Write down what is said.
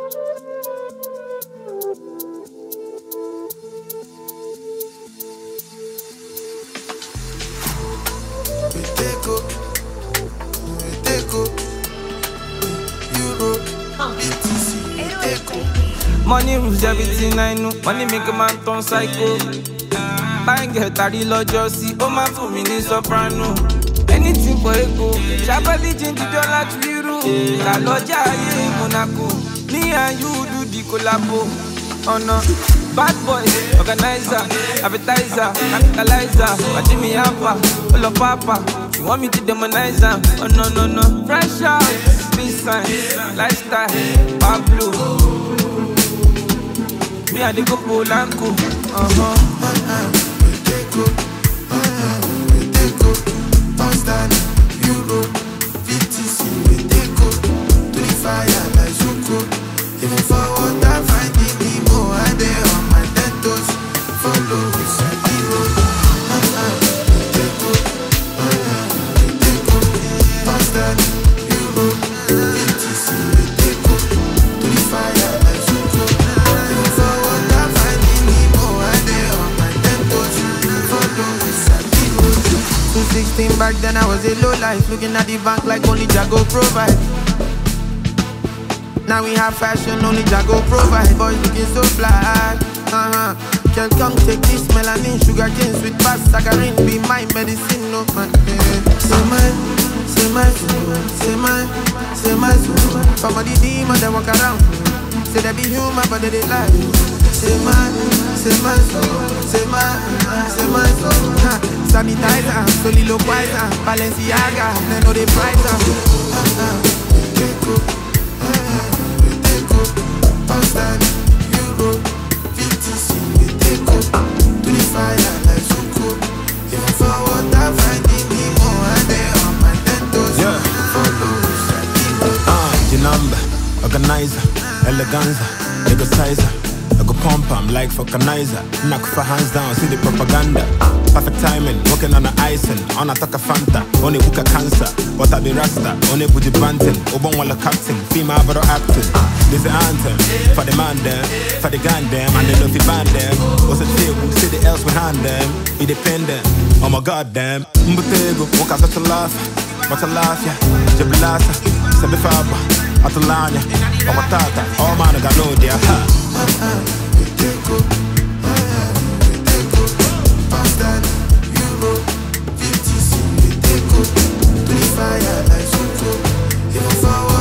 Money rules everything I know. Money make a man turn psycho. Bang get tari lọ́jọ́ sí, ó máa fún mi ní soprano. Anything for ego. Shabali jinji dollar to euro. La lọ́jà ayé Monaco. Me and you do the collabo. Oh no. Bad boy, organizer, appetizer, capitalizer. Jimmy Alpha, all of Papa. You want me to demonize them? Oh no no no. Fresh out, peace sign, lifestyle, Pablo. Me and the go Polanco. We take go, Pound Euro, VTC, we take go, to the fire like Zuko. If you forward, I find the Nemo, I there on my 10 toes, follow with Sadiro. We take go, Pound Euro, VTC, we take go, to the fire like Zuko. If you forward, I find the Nemo, I there on my 10 toes, follow with Sadiro. 216 back then I was a low life, looking at the bank like only Jago provide. Now we have fashion, only Jago provide. Boys looking so fly. Girl, come take this melanin, sugar cane, sweet past saccharin, be my medicine, no man. Say my soul. Some of the demons that walk around. Say they be human, but they lie. Say my soul. Sanitizer, soliloquizer, Balenciaga, they know the price. We take go, Pound Euro, VTC, we take go, to the fire like Zuko. If you forward, I find the Nemo, and they on my 10 toes. Follow Sadiro. The number, organizer, eleganza, negocizer. I go pump, I'm like vulcanizer. Knock for hands down, see the propaganda. Perfect timing, working on the icing. On a taka Fanta, on a book of cancer. But I be Rasta, on a booty banting. Obon walla captain, female bro acting. This the anthem, for the man them, for the gun them, and they know if you band them. What's the table, see the else behind them. Independent, oh my god damn. Mbutego, walk out such a laugh. But a laugh, yeah, Jablasa, Sabifaba, Atalanya, Omatata, all man got no idea. We take go, Pound Euro, VTC, we take go, to the fire like Zuko. If you forward,